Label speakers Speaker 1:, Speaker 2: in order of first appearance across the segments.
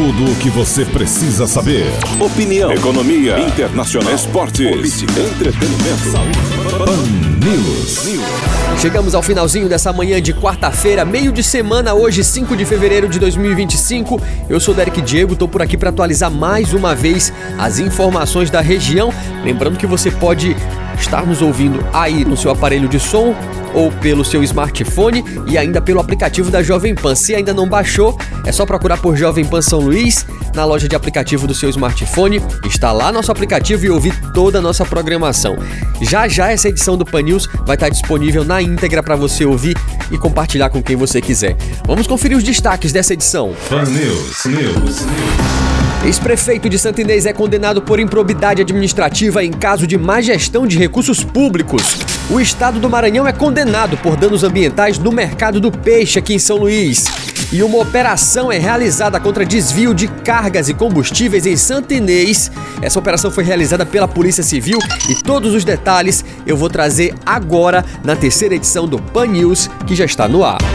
Speaker 1: Tudo o que você precisa saber. Opinião, economia, internacional, esportes, política, entretenimento, saúde. Pan News.
Speaker 2: Chegamos ao finalzinho dessa manhã de quarta-feira, meio de semana, hoje 5 de fevereiro de 2025. Eu sou Derek Diego, tô por aqui para atualizar mais uma vez as informações da região. Lembrando que você pode estar nos ouvindo aí no seu aparelho de som ou pelo seu smartphone e ainda pelo aplicativo da Jovem Pan. Se ainda não baixou, é só procurar por Jovem Pan São Luís na loja de aplicativo do seu smartphone, instalar nosso aplicativo e ouvir toda a nossa programação. Já essa edição do Pan News vai estar disponível na íntegra para você ouvir e compartilhar com quem você quiser. Vamos conferir os destaques dessa edição.
Speaker 1: Pan News.
Speaker 2: Ex-prefeito de Santa Inês é condenado por improbidade administrativa em caso de má gestão de recursos públicos. O estado do Maranhão é condenado por danos ambientais no mercado do peixe aqui em São Luís. E uma operação é realizada contra desvio de cargas e combustíveis em Santa Inês. Essa operação foi realizada pela Polícia Civil e todos os detalhes eu vou trazer agora na terceira edição do Pan News, que já está no ar.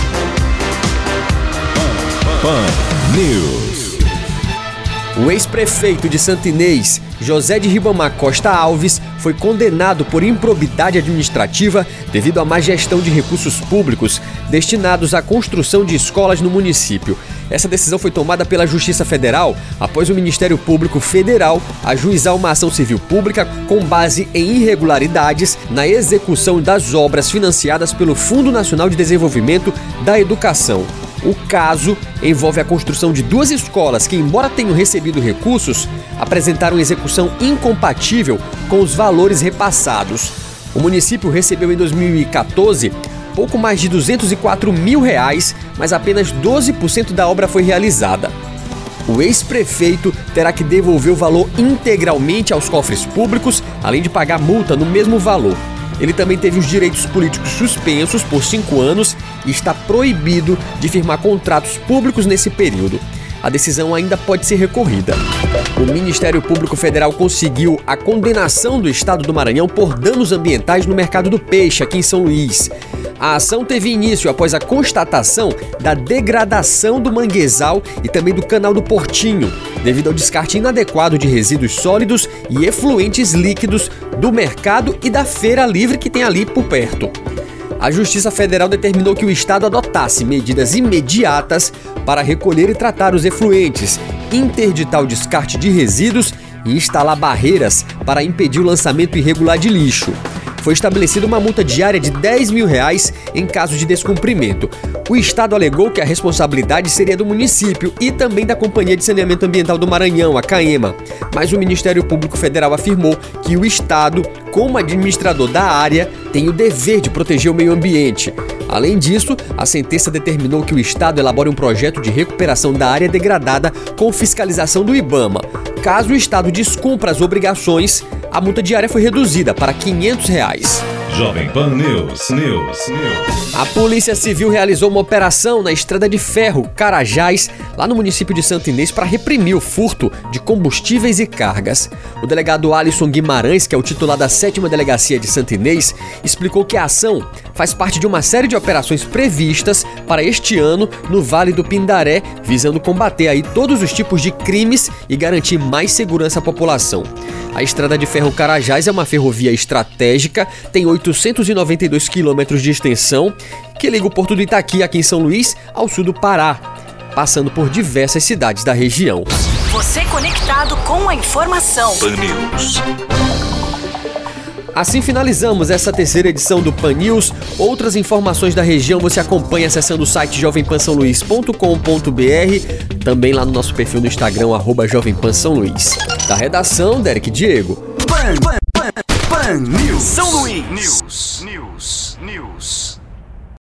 Speaker 1: Pan News.
Speaker 2: O ex-prefeito de Santa Inês, José de Ribamar Costa Alves, foi condenado por improbidade administrativa devido à má gestão de recursos públicos destinados à construção de escolas no município. Essa decisão foi tomada pela Justiça Federal após o Ministério Público Federal ajuizar uma ação civil pública com base em irregularidades na execução das obras financiadas pelo Fundo Nacional de Desenvolvimento da Educação. O caso envolve a construção de duas escolas que, embora tenham recebido recursos, apresentaram execução incompatível com os valores repassados. O município recebeu em 2014 pouco mais de R$204 mil, mas apenas 12% da obra foi realizada. O ex-prefeito terá que devolver o valor integralmente aos cofres públicos, além de pagar multa no mesmo valor. Ele também teve os direitos políticos suspensos por 5 anos e está proibido de firmar contratos públicos nesse período. A decisão ainda pode ser recorrida. O Ministério Público Federal conseguiu a condenação do estado do Maranhão por danos ambientais no mercado do peixe aqui em São Luís. A ação teve início após a constatação da degradação do manguezal e também do canal do Portinho, devido ao descarte inadequado de resíduos sólidos e efluentes líquidos do mercado e da feira livre que tem ali por perto. A Justiça Federal determinou que o Estado adotasse medidas imediatas para recolher e tratar os efluentes, interditar o descarte de resíduos e instalar barreiras para impedir o lançamento irregular de lixo. Foi estabelecida uma multa diária de R$10 mil em caso de descumprimento. O Estado alegou que a responsabilidade seria do município e também da Companhia de Saneamento Ambiental do Maranhão, a CAEMA. Mas o Ministério Público Federal afirmou que o Estado, como administrador da área, tem o dever de proteger o meio ambiente. Além disso, a sentença determinou que o Estado elabore um projeto de recuperação da área degradada com fiscalização do IBAMA. Caso o Estado descumpra as obrigações, a multa diária foi reduzida para R$500.
Speaker 1: Jovem Pan News.
Speaker 2: A Polícia Civil realizou uma operação na Estrada de Ferro, Carajás, lá no município de Santa Inês, para reprimir o furto de combustíveis e cargas. O delegado Alisson Guimarães, que é o titular da 7ª Delegacia de Santa Inês, explicou que a ação faz parte de uma série de operações previstas para este ano no Vale do Pindaré, visando combater aí todos os tipos de crimes e garantir mais segurança à população. A Estrada de Ferro Carajás é uma ferrovia estratégica, tem 892 quilômetros de extensão, que liga o Porto do Itaqui, aqui em São Luís, ao sul do Pará, passando por diversas cidades da região.
Speaker 3: Você conectado com a informação.
Speaker 1: Pan News.
Speaker 2: Assim finalizamos essa terceira edição do Pan News. Outras informações da região você acompanha acessando o site jovempansaoluís.com.br, também lá no nosso perfil no Instagram, @jovempansaoluís. Da redação, Derek Diego.
Speaker 3: Pan News. São Luís. News.